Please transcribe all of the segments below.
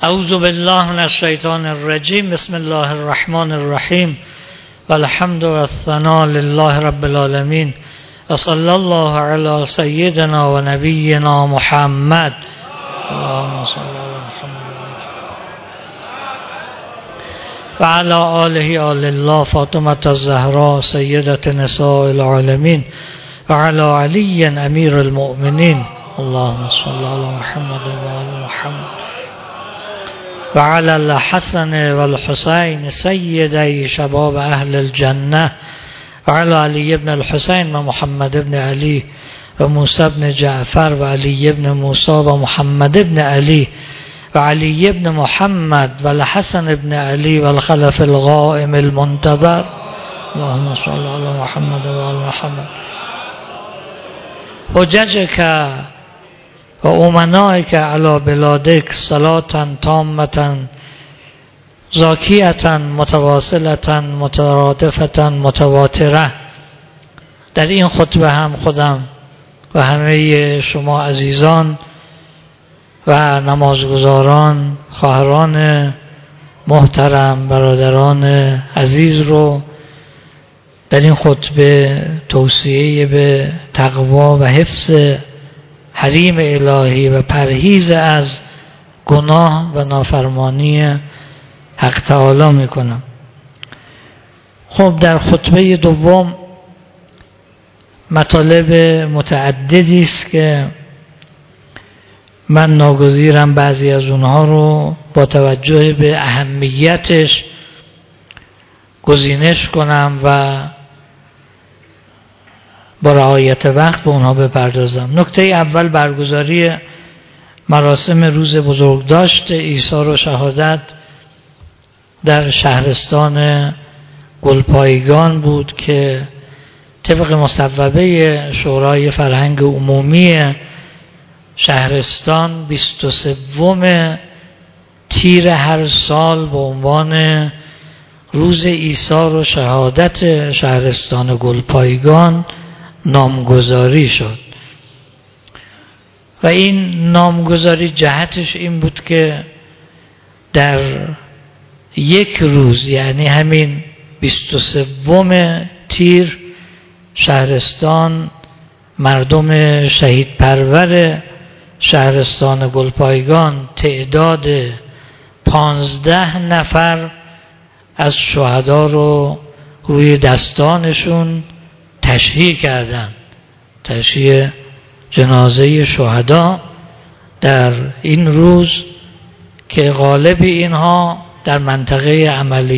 اعوذ بالله من الشیطان الرجیم. بسم الله الرحمن الرحیم والحمد والثناء لله رب العالمین و صلی الله علی سیدنا و نبینا محمد. اللهم صل علی محمد و علی آله آل الله فاطمة الزهراء سیدة نساء العالمین و علی علی امیر المؤمنین. اللهم صل علی محمد و علی محمد و علی الحسن و الحسین سیدی شباب اهل الجنه و علی علی بن الحسین و محمد بن علی و موسی بن جعفر و علی بن موسی و محمد بن علی و علی بن محمد و الحسن بن علی و الخلف القائم المنتظر. اللهم صل علی محمد و علی محمد. حججک و امنائک علی بلادک صلاة تامة زاکیة متواصلة مترادفة متواتره. در این خطبه هم خودم و همه شما عزیزان و نمازگزاران، خواهران محترم، برادران عزیز رو در این خطبه توصیه به تقوا و حفظ حریم الهی و پرهیز از گناه و نافرمانی حق تعالی میکنم. خب در خطبه دوم مطالب متعددی است که من ناگزیرم بعضی از اونها رو با توجه به اهمیتش گزینش کنم و با رعایت وقت به اونها بپردازم. نکته اول برگزاری مراسم روز بزرگداشت ایثار و شهادت در شهرستان گلپایگان بود که طبق مصوبه شورای فرهنگ عمومی شهرستان 23 تیر هر سال به عنوان روز ایثار و شهادت شهرستان گلپایگان نامگذاری شد و این نامگذاری جهتش این بود که در یک روز، یعنی همین 23 تیر، شهرستان، مردم شهید پرور شهرستان گلپایگان تعداد 15 نفر از شهدا رو روی دستانشون تشییع کردن. تشییع جنازه شهدا در این روز که غالب اینها در منطقه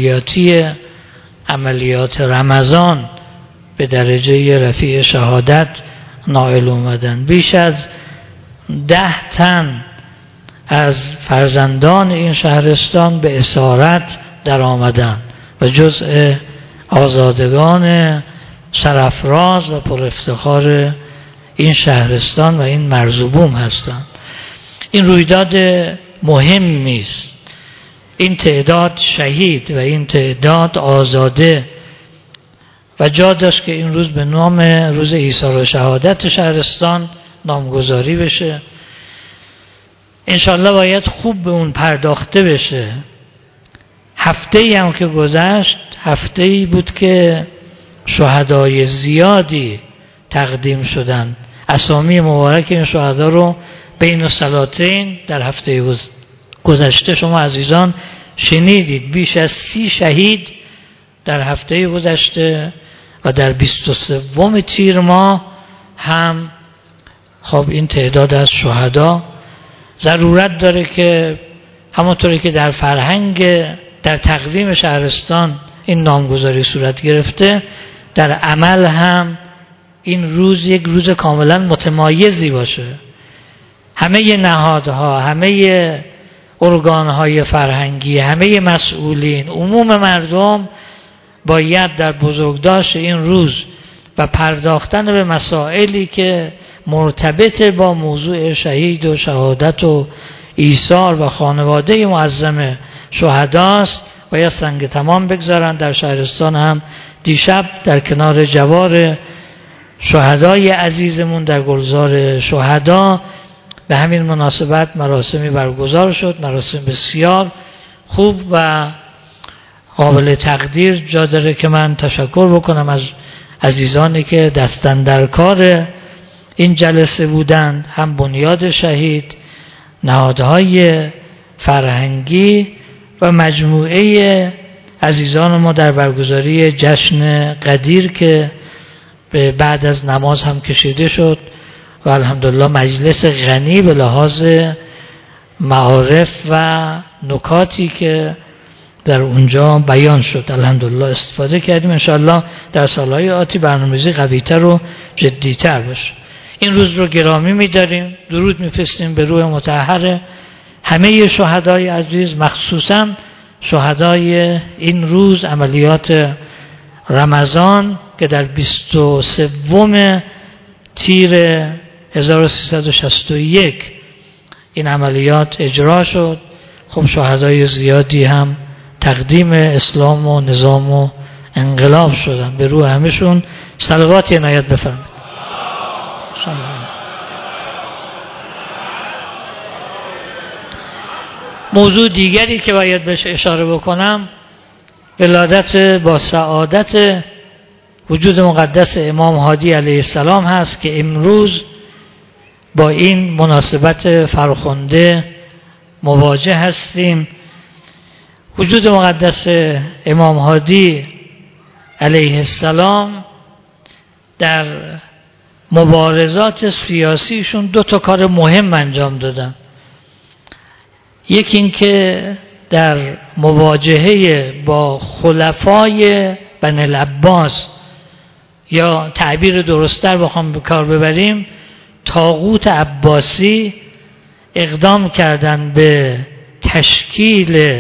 عملیات رمضان به درجه رفیع شهادت نائل اومدن. بیش از 10 تن از فرزندان این شهرستان به اسارت در آمدن و جزء آزادگان سرافراز و پر افتخار این شهرستان و این مرزبون هستند. این رویداد مهمی است. این تعداد شهید و این تعداد آزاده و جا داشت که این روز به نام روز ایثار و شهادت شهرستان نامگذاری بشه. انشالله باید خوب به اون پرداخته بشه. هفته‌ای هم که گذشت، هفته‌ای بود که شهدای زیادی تقدیم شدن. اسامی مبارک این شهدا رو بین الصلاتین در هفته گذشته شما عزیزان شنیدید. بیش از 30 شهید در هفته گذشته و در 23 تیر ماه هم. خب این تعداد از شهدا ضرورت داره که همونطوری که در فرهنگ، در تقویم شهرستان این نامگذاری صورت گرفته، در عمل هم این روز یک روز کاملا متمایزی باشه. همه نهادها، همه ارگانهای فرهنگی، همه مسئولین، عموم مردم باید در بزرگداشت این روز و پرداختن به مسائلی که مرتبط با موضوع شهید و شهادت و ایثار و خانواده معظم شهداست باید سنگ تمام بگذارن. در شهرستان هم دیشب در کنار جوار شهدای عزیزمون در گلزار شهدا به همین مناسبت مراسمی برگزار شد، مراسم بسیار خوب و قابل تقدیر. جا داره که من تشکر بکنم از عزیزانی که دستن در کار این جلسه بودند، هم بنیاد شهید، نهادهای فرهنگی و مجموعه عزیزان ما در برگزاری جشن قدیر که بعد از نماز هم کشیده شد و الحمدلله مجلس غنی به لحاظ معارف و نکاتی که در اونجا بیان شد الحمدلله استفاده کردیم. انشاءالله در سالهای آتی برنامه‌ریزی قوی‌تر و جدی‌تر بشه. این روز رو گرامی می‌داریم، درود می‌فرستیم به روح مطهر همه شهدای عزیز، مخصوصاً شهدای این روز عملیات رمضان که در 23 تیر 1361 این عملیات اجرا شد. خب شهدای زیادی هم تقدیم اسلام و نظام و انقلاب شدن. به روح همشون صلوات عنایت بفرمایید. موضوع دیگری که باید بهش اشاره بکنم ولادت با سعادت وجود مقدس امام هادی علیه السلام هست که امروز با این مناسبت فرخنده مواجه هستیم. وجود مقدس امام هادی علیه السلام در مبارزات سیاسیشون 2 کار مهم انجام دادن. یکی این که در مواجهه با خلفای بنی العباس، یا تعبیر درست‌تر بخوام به کار ببریم طاغوت عباسی، اقدام کردن به تشکیل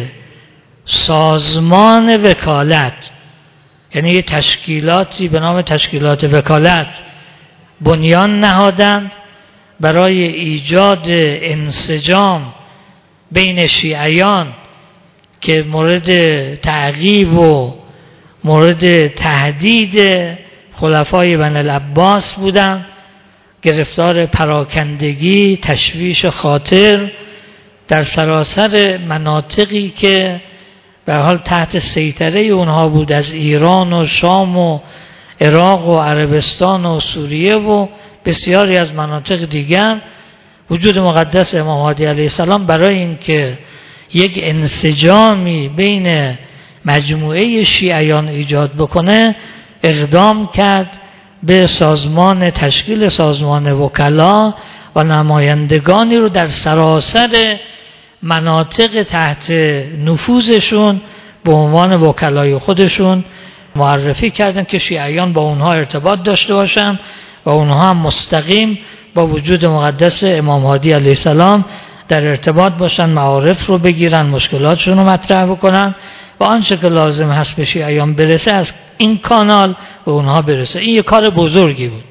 سازمان وکالت، یعنی یه تشکیلاتی به نام تشکیلات وکالت بنیان نهادند برای ایجاد انسجام بین شیعیان که مورد تعقیب و مورد تهدید خلفای بنی العباس بودند، گرفتار پراکندگی، تشویش خاطر در سراسر مناطقی که به حال تحت سیطره اونها بود، از ایران و شام و عراق و عربستان و سوریه و بسیاری از مناطق دیگر. وجود مقدس امام هادی علیه السلام برای اینکه یک انسجامی بین مجموعه شیعیان ایجاد بکنه اقدام کرد به تشکیل سازمان وکلا و نمایندگانی رو در سراسر مناطق تحت نفوذشون به عنوان وکلای خودشون معرفی کردن که شیعیان با اونها ارتباط داشته باشن و اونها هم مستقیم با وجود مقدس امام هادی علیه السلام در ارتباط باشن، معارف رو بگیرن، مشکلاتشون رو مطرح بکنن و آنچه که لازم هست به شیعیان برسه از این کانال به اونها برسه. این یک کار بزرگی بود.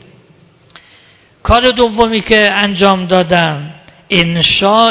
کار دومی که انجام دادن انشاء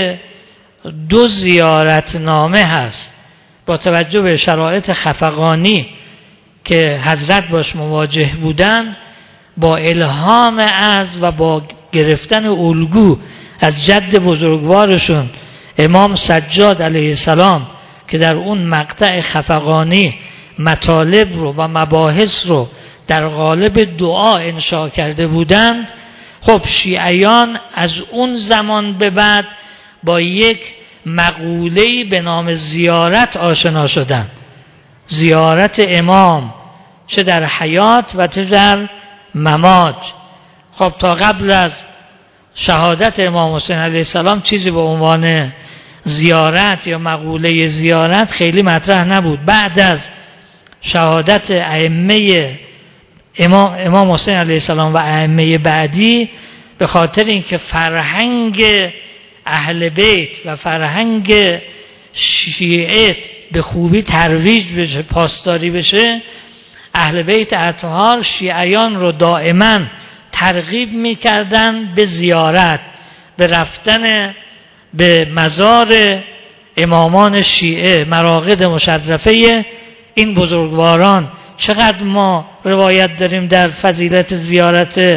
2 زیارتنامه هست. با توجه به شرایط خفقانی که حضرت باش مواجه بودند، با الهام از و با گرفتن الگو از جد بزرگوارشون امام سجاد علیه السلام که در اون مقطع خفقانی مطالب رو و مباحث رو در قالب دعا انشاء کرده بودند، خب شیعیان از اون زمان به بعد با یک مقوله‌ای به نام زیارت آشنا شدند. زیارت امام چه در حیات و چه در ممات. خب تا قبل از شهادت امام حسین علیه السلام چیزی به عنوان زیارت یا مقوله زیارت خیلی مطرح نبود. بعد از شهادت ائمه امام حسین علیه السلام و ائمه بعدی، به خاطر اینکه فرهنگ اهل بیت و فرهنگ شیعه به خوبی ترویج بشه، پاسداری بشه، اهل بیت اطهار شیعیان رو دائما ترغیب می‌کردن به زیارت، به رفتن به مزار امامان شیعه، مراقد مشرفه این بزرگواران. چقدر ما روایت داریم در فضیلت زیارت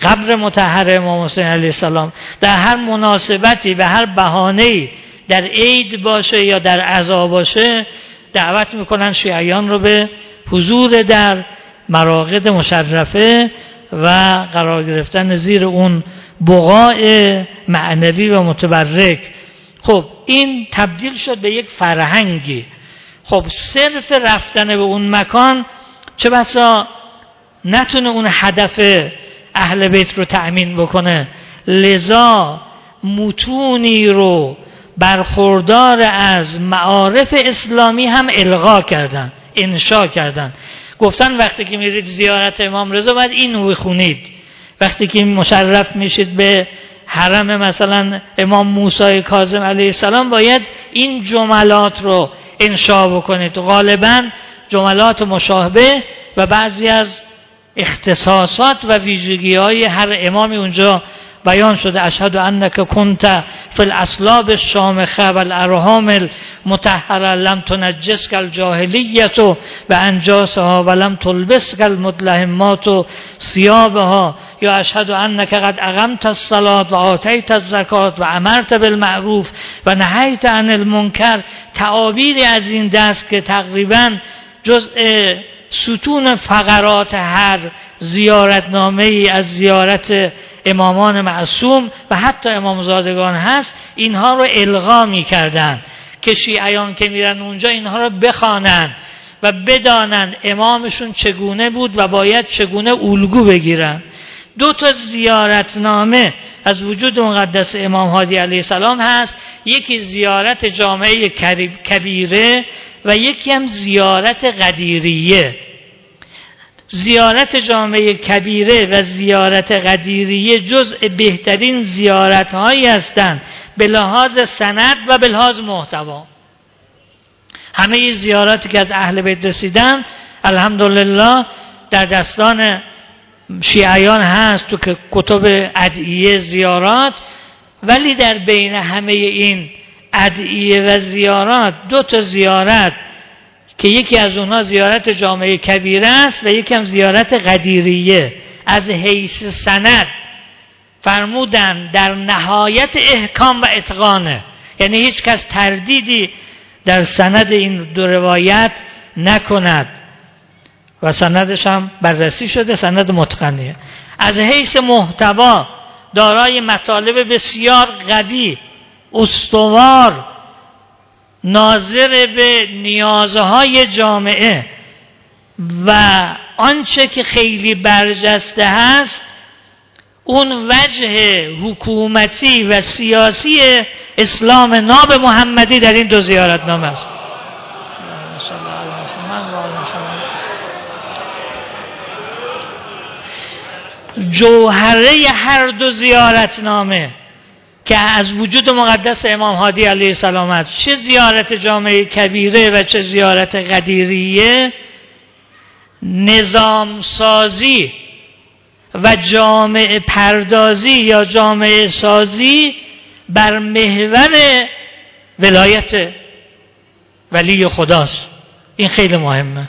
قبر مطهر امام حسین علیه السلام، در هر مناسبتی به هر بهانه‌ای، در عید باشه یا در عزا باشه، دعوت میکنن شیعیان رو به حضور در مراقد مشرفه و قرار گرفتن زیر اون بقاع معنوی و متبرک. خب این تبدیل شد به یک فرهنگی. خب صرف رفتن به اون مکان چه بسا نتونه اون هدف اهل بیت رو تأمین بکنه، لذا متونی رو برخوردار از معارف اسلامی هم الغا کردن، انشا کردن. گفتن وقتی که میرید زیارت امام رضا باید اینو بخونید، وقتی که مشرف میشید به حرم مثلا امام موسی کاظم علیه السلام باید این جملات رو انشا بکنید. غالبا جملات مشابه و بعضی از اختصاصات و ویژگی‌های هر امامی اونجا بیان شده. اشهد انک کنت فی الاصلاب الشامخه و الارحام المطهره لم تنجسک الجاهلیت و انجاسها و لم تلبسک المدلهمات ثيابها، یا اشهد انک قد اقمت الصلاة و آتیت الزکات و امرت بالمعروف و نهیت عن المنکر. تعابیری از این دست که تقریبا جزء ستون فقرات هر زیارتنامه ای از زیارت امامان معصوم و حتی امامزادگان هست، اینها رو الغا می کردن که شیعیان که میرن اونجا اینها رو بخوانن و بدانن امامشون چگونه بود و باید چگونه الگو بگیرن. 2 زیارتنامه از وجود مقدس امام هادی علیه السلام هست، یکی زیارت جامعه کبیره و یکی هم زیارت قدیریه. زیارت جامعه کبیره و زیارت قدیریه جزء بهترین زیارت هایی هستند به لحاظ سند و به لحاظ محتوا. همه زیاراتی که از اهل بیت رسیدن الحمدلله در دستان شیعیان هست تو که کتب ادعیه زیارات، ولی در بین همه این ادعیه و زیارات 2 زیارت که یکی از اونها زیارت جامعه کبیره است و یکی هم زیارت قدیریه از حیث سند فرمودن در نهایت احکام و اتقانه، یعنی هیچ کس تردیدی در سند این 2 روایت نکند و سندش هم بررسی شده، سند متقنیه. از حیث محتوا دارای مطالب بسیار قوی، استوار، ناظر به نیازهای جامعه و آنچه که خیلی برجسته هست اون وجه حکومتی و سیاسی اسلام ناب محمدی در این 2 زیارتنامه است. جوهره هر 2 زیارتنامه که از وجود مقدس امام هادی علیه السلام است، چه زیارت جامعه کبیره و چه زیارت قدیریه، نظام سازی و جامعه پردازی یا جامعه سازی بر محور ولایت ولی خداست. این خیلی مهمه.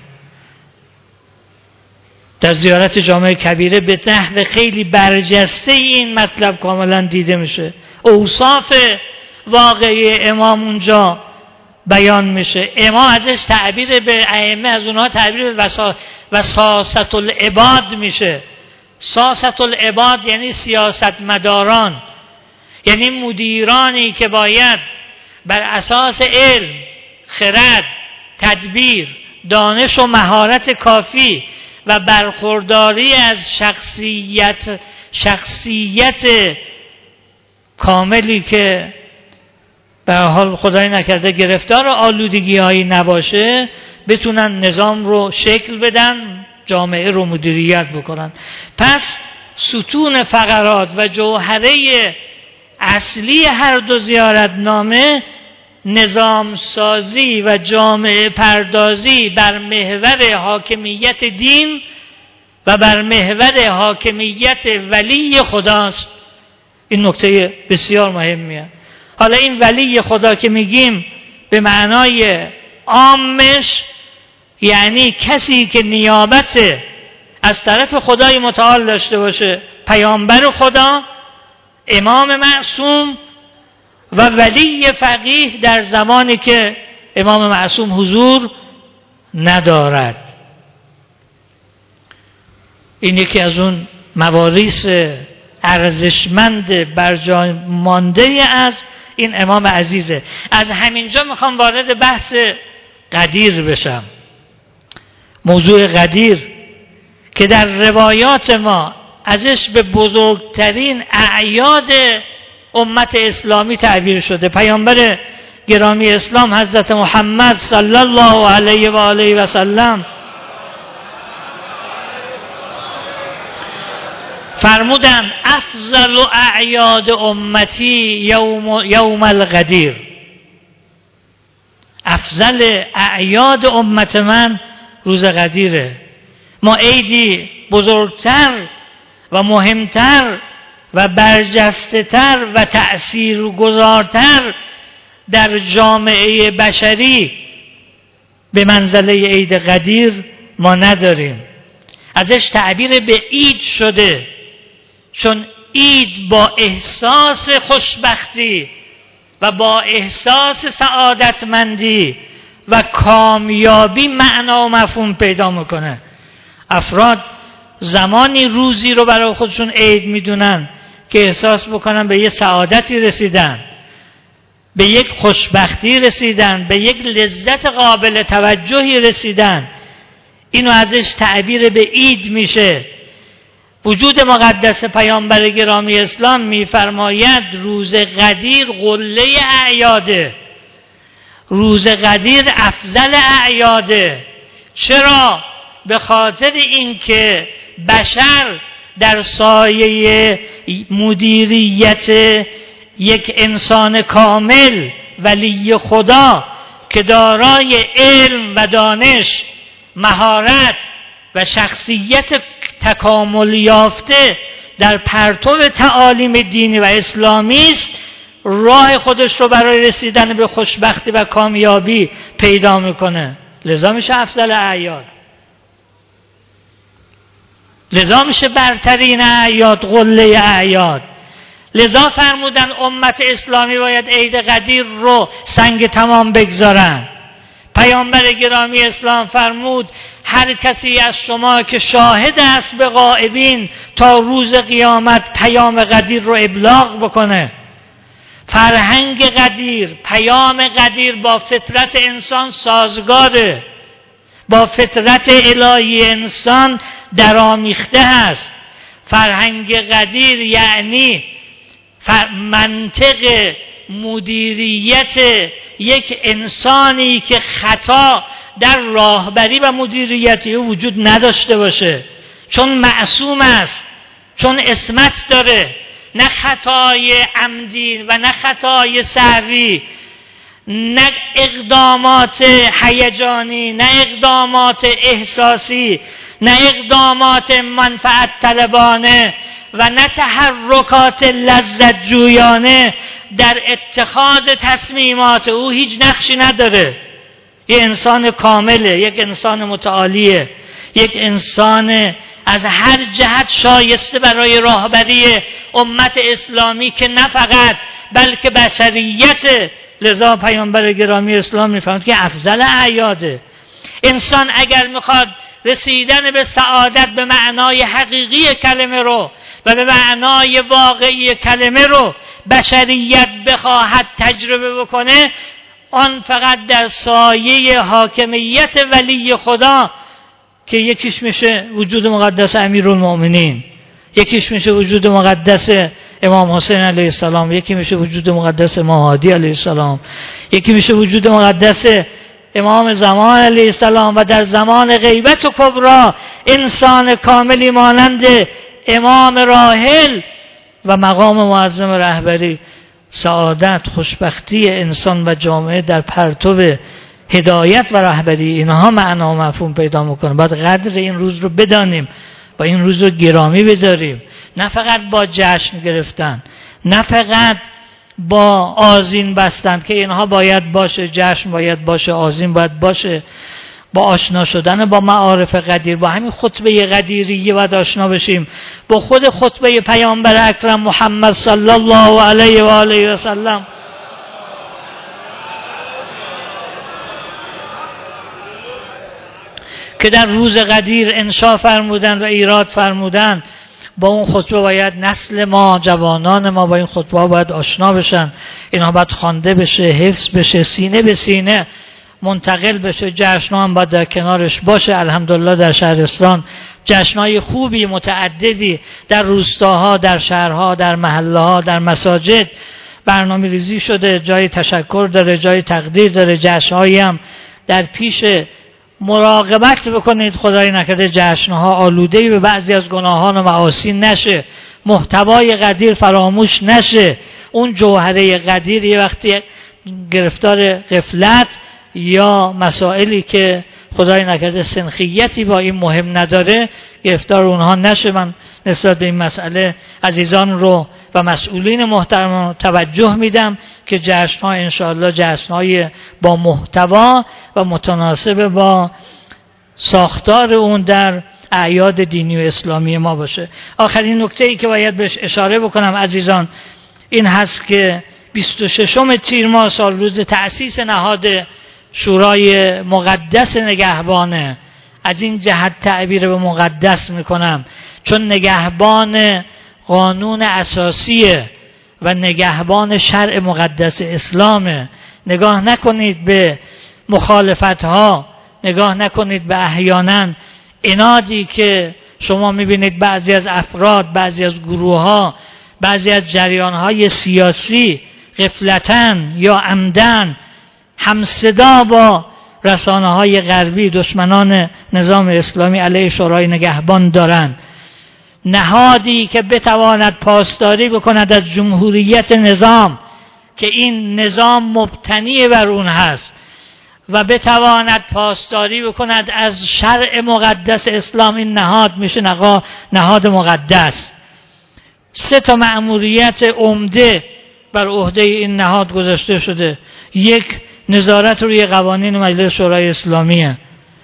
در زیارت جامعه کبیره به نحو خیلی برجسته این مطلب کاملا دیده میشه. اوصاف واقعی امام اونجا بیان میشه. امام ازش تعبیر به ائمه از اونها تعبیر به وساست العباد میشه. ساست العباد یعنی سیاستمداران، یعنی مدیرانی که باید بر اساس علم، خرد، تدبیر، دانش و مهارت کافی و برخورداری از شخصیت کاملی که به حال خدای نکرده گرفتار آلودگی هایی نباشه بتونن نظام رو شکل بدن، جامعه رو مدیریت بکنن. پس ستون فقرات و جوهره اصلی هر 2 زیارتنامه نظام سازی و جامعه پردازی بر محور حاکمیت دین و بر محور حاکمیت ولی خداست. این نکته بسیار مهمیه. حالا این ولی خدا که میگیم به معنای عامش یعنی کسی که نیابت از طرف خدای متعال داشته باشه، پیامبر خدا، امام معصوم و ولی فقیه در زمانی که امام معصوم حضور ندارد. این یکی از اون مواریث ارزشمند برجای مانده از این امام عزیزه. از همینجا میخوام وارد بحث قدیر بشم. موضوع قدیر که در روایات ما ازش به بزرگترین اعیاد امت اسلامی تعبیر شده. پیامبر گرامی اسلام حضرت محمد صلی الله علیه و آله و سلم فرمودند افضل اعیاد امتی یوم القدیر. افضل اعیاد امت من روز قدیره. ما عیدی بزرگتر و مهمتر و برجسته‌تر و تأثیرگذارتر در جامعه بشری به منزله عید قدیر ما نداریم. ازش تعبیر به عید شده، چون عید با احساس خوشبختی و با احساس سعادتمندی و کامیابی معنا و مفهوم پیدا میکنه. افراد زمانی روزی رو برای خودشون عید میدونن که احساس بکنن به یه سعادتی رسیدن، به یک خوشبختی رسیدن، به یک لذت قابل توجهی رسیدن. اینو ازش تعبیر به عید میشه. وجود مقدس پیامبر گرامی اسلام میفرماید روز قدیر قله اعیاده، روز قدیر افضل اعیاده. چرا؟ به خاطر اینکه بشر در سایه مدیریت یک انسان کامل ولی خدا که دارای علم و دانش، مهارت و شخصیت تکامل یافته در پرتو تعالیم دینی و اسلامی است، راه خودش رو برای رسیدن به خوشبختی و کامیابی پیدا میکنه. لذا میشه افضل اعیاد، لذا میشه برترین اعیاد، قله اعیاد. لذا فرمودن امت اسلامی باید عید قدیر رو سنگ تمام بگذارن. پیامبر گرامی اسلام فرمود هر کسی از شما که شاهد است به غائبین تا روز قیامت پیام قدیر رو ابلاغ بکنه. فرهنگ قدیر، پیام قدیر با فطرت انسان سازگاره، با فطرت الهی انسان درآمیخته است. فرهنگ قدیر یعنی منطق مدیریت یک انسانی که خطا در راهبری و مدیریتی وجود نداشته باشه، چون معصوم است، چون عصمت داره، نه خطای عمدی و نه خطای سهوی، نه اقدامات هیجانی، نه اقدامات احساسی، نه اقدامات منفعت طلبانه و نه تحرکات لذت جویانه در اتخاذ تصمیمات او هیچ نقشی نداره. یک انسان کامله، یک انسان متعالیه، یک انسان از هر جهت شایسته برای راهبری امت اسلامی که نه فقط بلکه بشریت. لذا پیامبر گرامی اسلام میفهمد که افضل اعیاده. انسان اگر میخواد رسیدن به سعادت به معنای حقیقی کلمه رو و به معنای واقعی کلمه رو بشریت بخواهد تجربه بکنه، آن فقط در سایه حاکمیت ولی خدا که یکیش میشه وجود مقدس امیرالمؤمنین، یکیش میشه وجود مقدس امام حسین علیه السلام، یکی میشه وجود مقدس امام هادی علیه السلام، یکی میشه وجود مقدس امام زمان علیه السلام، و در زمان غیبت و کبرا انسان کاملی مانند امام راحل و مقام معظم رهبری. سعادت، خوشبختی انسان و جامعه در پرتو هدایت و رهبری اینها معنا و مفهوم پیدا میکنه. باید قدر این روز رو بدانیم و این روز رو گرامی بداریم، نه فقط با جشن گرفتن، نه فقط با آذین بستن که اینها باید باشه، جشن باید باشه، آذین باید باشه. با آشنا شدن با معارف قدیر، با همین خطبه قدیریه باید آشنا بشیم، با خود خطبه پیامبر اکرم محمد صلی الله علیه و آله و سلم که در روز قدیر انشا فرمودن و ایراد فرمودن. با اون خطبه باید نسل ما، جوانان ما با این خطبه باید آشنا بشن، اینها باید خوانده بشه، حفظ بشه، سینه به سینه منتقل بشه. جشن‌ها هم باید در کنارش باشه. الحمدلله در شهرستان جشن‌های خوبی متعددی در روستاها، در شهرها، در محله‌ها، در مساجد برنامه ریزی شده، جای تشکر داره، جای تقدیر داره. جشن‌هایی هم در پیش، مراقبت بکنید خدای نکرده جشن‌ها آلوده‌ای به بعضی از گناهان و معاصی نشه، محتوای قدیر فراموش نشه. اون جوهره قدیر یه وقتی گرفتار غفلت یا مسائلی که خدای نکرده سنخیتی با این مهم نداره گرفتار اونها نشه. من نسبت به این مسئله عزیزان رو و مسئولین محترم توجه میدم که جشن‌ها انشاءالله جشن‌های با محتوا و متناسب با ساختار اون در اعیاد دینی و اسلامی ما باشه. آخرین نکته‌ای که باید بهش اشاره بکنم عزیزان این هست که 26 تیر ماه سال روز تأسیس نهاد شورای مقدس نگهبانه. از این جهت تعبیر به مقدس میکنم چون نگهبان قانون اساسیه و نگهبان شرع مقدس اسلامه. نگاه نکنید به مخالفتها، نگاه نکنید به احیانا عنادی که شما میبینید بعضی از افراد، بعضی از گروه‌ها، بعضی از جریان‌های سیاسی غفلتاً یا عمدن همصدا با رسانه‌های غربی دشمنان نظام اسلامی علیه شورای نگهبان دارند. نهادی که بتواند پاسداری بکند از جمهوریت نظام که این نظام مبتنی بر اون هست و بتواند پاسداری بکند از شرع مقدس اسلام، این نهاد میشه نهاد مقدس. 3 مأموریت عمده بر عهده این نهاد گذاشته شده. 1 نظارت روی قوانین مجلس شورای اسلامیه.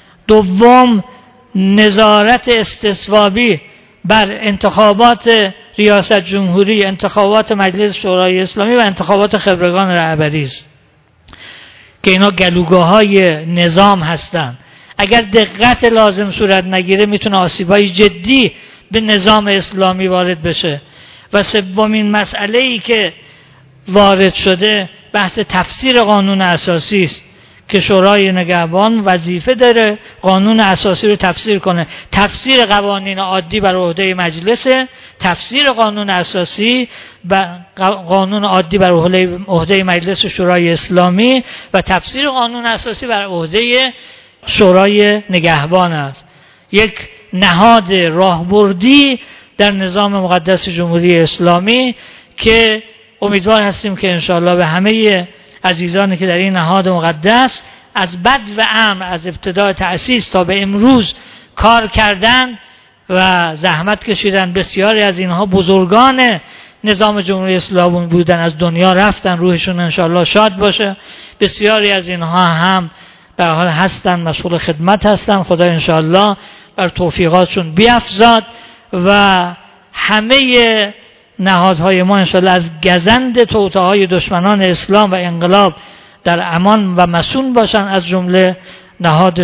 2 نظارت استصوابی بر انتخابات ریاست جمهوری، انتخابات مجلس شورای اسلامی و انتخابات خبرگان رهبری است که اینا گلوگاه‌های نظام هستند. اگر دقت لازم صورت نگیره میتونه آسیب‌های جدی به نظام اسلامی وارد بشه. و 3 مسئله‌ای که وارد شده بحث تفسیر قانون اساسی است که شورای نگهبان وظیفه داره قانون اساسی رو تفسیر کنه. تفسیر قوانین عادی بر عهده مجلسه، تفسیر قانون اساسی و قانون عادی بر عهده مجلس شورای اسلامی و تفسیر قانون اساسی بر عهده شورای نگهبان است. یک نهاد راهبردی در نظام مقدس جمهوری اسلامی که امیدوار هستیم که انشاءالله به همه عزیزانی که در این نهاد مقدس از بد و امر از ابتدای تأسیس تا به امروز کار کردن و زحمت کشیدن، بسیاری از اینها بزرگان نظام جمهوری اسلامی بودن، از دنیا رفتن، روحشون انشاءالله شاد باشه. بسیاری از اینها هم به حال هستن، مشغول خدمت هستن. خدا انشاءالله بر توفیقاتشون بیفزاد و همه نهادهای ما انشاءالله از گزند توطئه‌های دشمنان اسلام و انقلاب در امان و مصون باشن، از جمله نهاد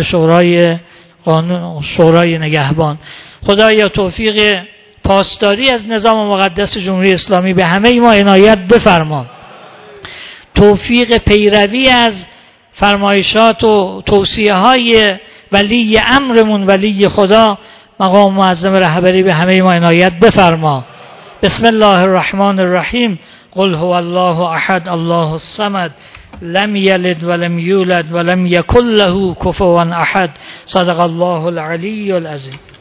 شورای نگهبان. خدایا توفیق پاسداری از نظام مقدس جمهوری اسلامی به همه ما عنایت بفرما. توفیق پیروی از فرمایشات و توصیه‌های ولی امرمون ولی خدا مقام معظم رهبری به همه ما عنایت بفرما. بسم الله الرحمن الرحیم. قل هو الله احد الله الصمد لم یلد ولم یولد ولم یکن له کفوا احد. صدق الله العلی العظیم.